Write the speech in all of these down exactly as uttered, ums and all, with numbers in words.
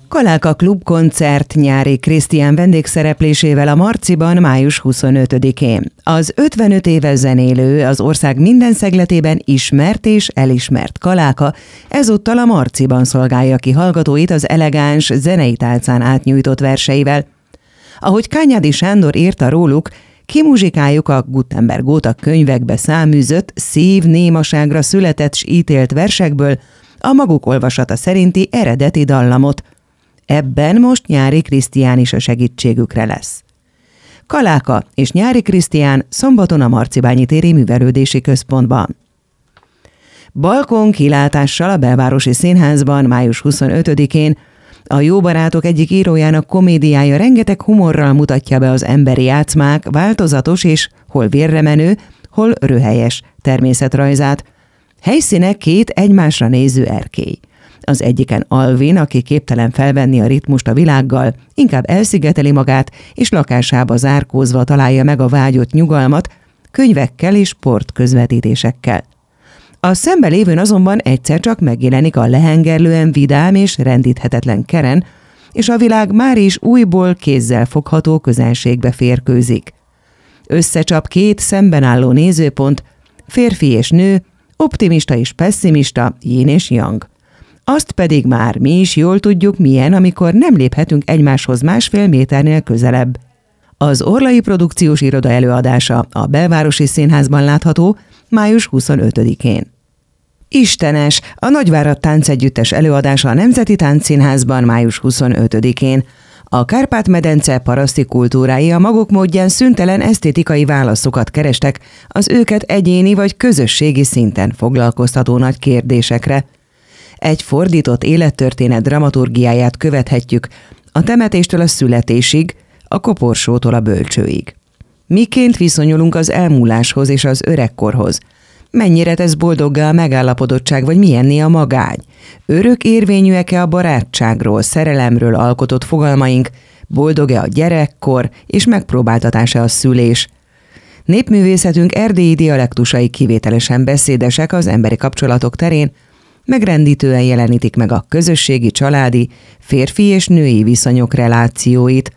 Kaláka klubkoncert Nyári Krisztián vendégszereplésével a Marciban május huszonötödikén. Az ötvenöt éve zenélő, az ország minden szegletében ismert és elismert Kaláka ezúttal a Marciban szolgálja ki hallgatóit az elegáns zenei tálcán átnyújtott verseivel. Ahogy Kányádi Sándor írta róluk, kimuzsikáljuk a Gutenberg Góta könyvekbe száműzött, szív némaságra született s ítélt versekből a maguk olvasata szerinti eredeti dallamot. Ebben most Nyári Krisztián is a segítségükre lesz. Kaláka és Nyári Krisztián szombaton a Marcibányi téri művelődési központban. Balkon kilátással a Belvárosi Színházban május huszonötödikén a Jó barátok egyik írójának komédiája rengeteg humorral mutatja be az emberi játszmák változatos és hol vérremenő, hol röhelyes természetrajzát. Helyszíne két egymásra néző erkély. Az egyiken Alvin, aki képtelen felvenni a ritmust a világgal, inkább elszigeteli magát, és lakásába zárkózva találja meg a vágyott nyugalmat, könyvekkel és sportközvetítésekkel. A szembe lévőn azonban egyszer csak megjelenik a lehengerlően vidám és rendíthetetlen Keren, és a világ már is újból kézzel fogható közelségbe férkőzik. Összecsap két szemben álló nézőpont, férfi és nő, optimista és pesszimista, Yin és Yang. Azt pedig már mi is jól tudjuk, milyen, amikor nem léphetünk egymáshoz másfél méternél közelebb. Az Orlai Produkciós Iroda előadása a Belvárosi Színházban látható május huszonötödikén. Istenes, a Nagyvárad Táncegyüttes előadása a Nemzeti Táncszínházban május huszonötödikén. A Kárpát-medence paraszti kultúrái a maguk módján szüntelen esztétikai válaszokat kerestek az őket egyéni vagy közösségi szinten foglalkoztató nagy kérdésekre. Egy fordított élettörténet dramaturgiáját követhetjük a temetéstől a születésig, a koporsótól a bölcsőig. Miként viszonyulunk az elmúláshoz és az öregkorhoz? Mennyire tesz boldoggá a megállapodottság, vagy milyenné a magány? Örök érvényűek-e a barátságról, szerelemről alkotott fogalmaink? Boldog-e a gyerekkor, és megpróbáltatása a szülés? Népművészetünk erdélyi dialektusai kivételesen beszédesek az emberi kapcsolatok terén, megrendítően jelenítik meg a közösségi, családi, férfi és női viszonyok relációit.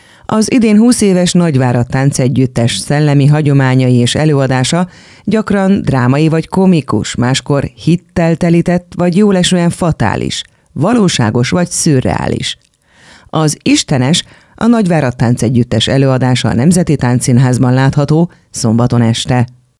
Az idén húsz éves Nagyvárad Táncegyüttes szellemi hagyományai és előadása gyakran drámai vagy komikus, máskor hittel telített vagy jólesően fatális, valóságos vagy szürreális. Az Istenes, a Nagyvárad Táncegyüttes előadása a Nemzeti Táncszínházban látható szombaton este.